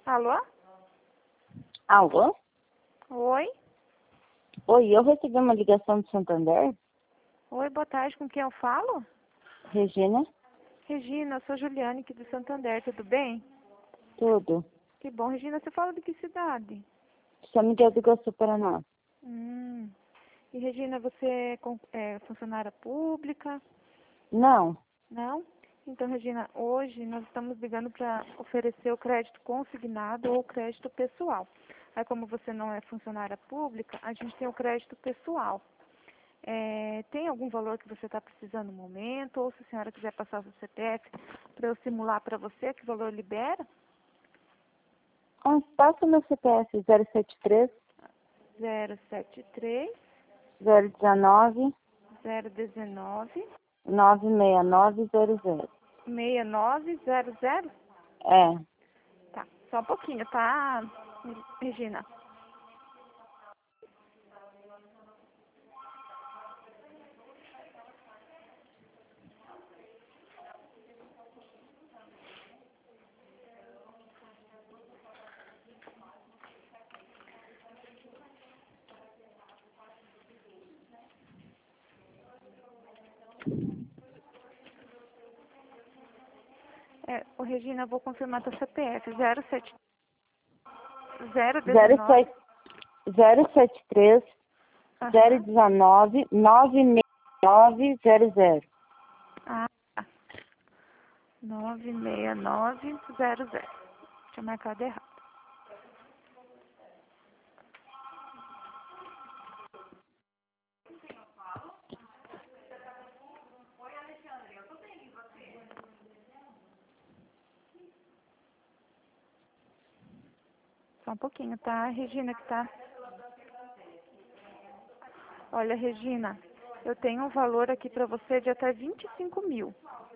Alô? Alô? Oi? Oi, eu recebi uma ligação do Santander. Oi, boa tarde. Com quem eu falo? Regina? Regina, eu sou Juliane aqui do Santander. Tudo bem? Tudo. Que bom. Regina, você fala de que cidade? São Miguel do Iguaçu, Paraná. E Regina, você é funcionária pública? Não. Não? Então, Regina, hoje nós estamos ligando para oferecer o crédito consignado ou crédito pessoal. Aí, como você não é funcionária pública, a gente tem o crédito pessoal. Tem algum valor que você está precisando no momento? Ou se a senhora quiser passar o seu CPF para eu simular para você, que valor libera? Passa o meu CPF 073 073 019 019 96900. 6900? É. Tá, só um pouquinho, tá, Regina? Regina, eu vou confirmar teu CPF. 07 019 073 Aham. 019 96900. Ah, tá. 96900. Tinha marcado errado. Só um pouquinho, tá, Regina, que tá. Olha, Regina, eu tenho um valor aqui para você de até 25 mil.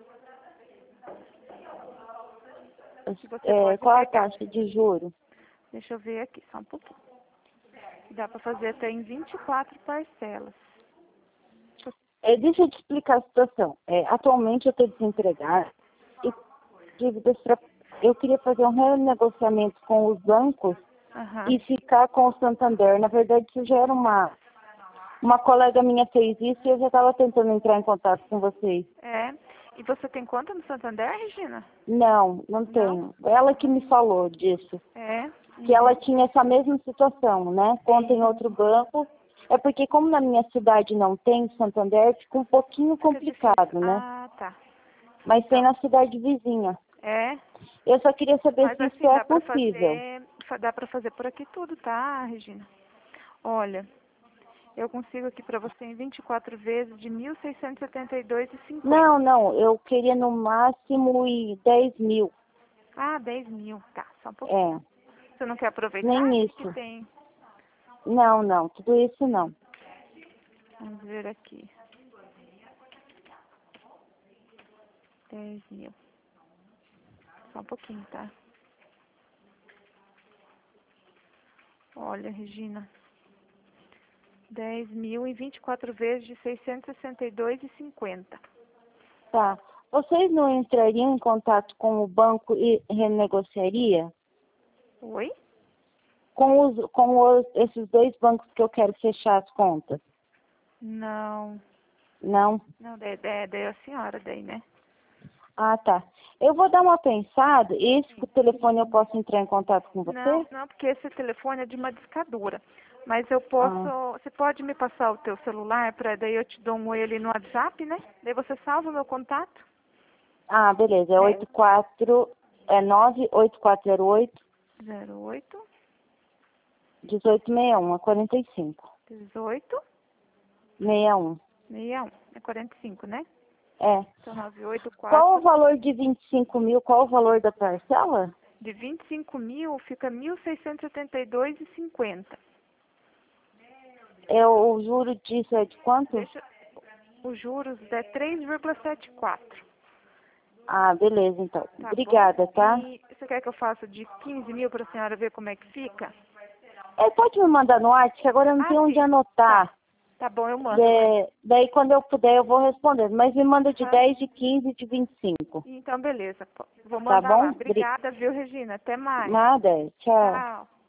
Que você pode Qual a pegar. taxa de juro? Deixa eu ver aqui, só um pouquinho. Dá para fazer até em 24 parcelas. Deixa eu te explicar a situação. Atualmente eu estou desempregada e dívidas eu queria fazer um renegociamento com os bancos Aham. e ficar com o Santander. Na verdade, isso já era uma colega minha fez isso e eu já estava tentando entrar em contato com vocês. E você tem conta no Santander, Regina? Não, não Não? tenho. Ela que me falou disso, que ela Uhum. tinha essa mesma situação, né? Conta em outro banco. É porque como na minha cidade não tem Santander, fica um pouquinho Fica difícil. complicado, né? Ah, tá. Mas tem Então, na cidade vizinha. é. Eu só queria saber Mas se isso assim, é possível. dá pra fazer por aqui tudo, tá, Regina? Olha, eu consigo aqui pra você em 24 vezes de 1.672,50. Não, eu queria no máximo 10 mil. Ah, 10 mil, tá, só um pouquinho. É, Você não quer aproveitar? O nem que que isso. tem? Não, tudo isso não. Vamos ver aqui. 10 mil. Só um pouquinho, tá? Olha, Regina. 10 mil em 24 vezes de 662,50. Tá. Vocês não entrariam em contato com o banco e renegociaria? Oi? Esses dois bancos que eu quero fechar as contas? Não. Não? Não, daí é a senhora daí, né? Ah, tá. Eu vou dar uma pensada. Esse telefone eu posso entrar em contato com Não, você? não, porque esse telefone é de uma discadora. Mas eu posso. Ah, Você pode me passar o teu celular para daí eu te dou um oi ali no WhatsApp, né? Daí você salva o meu contato, beleza. É né? 98408 08 1861, é 45. 18 61. 61. É 45, né? É. Então Qual o 984 valor de 25 mil? Qual o valor da parcela? de 25 mil fica 1.672,50. O juro disso é de quanto? Deixa os juros é 3,74. Beleza, então. Tá bom? Obrigada, tá? E você quer que eu faça de 15 mil para a senhora ver como é que fica? Pode me mandar no WhatsApp, que agora eu não Ah, tenho onde sim. Tá. anotar. Tá bom, eu mando. Daí quando eu puder eu vou responder. Mas me manda de 10, de 15 e de 25. Então, beleza. Vou mandar Tá bom? lá. Obrigada, viu, Regina? Até mais. Nada. Tchau. Tchau.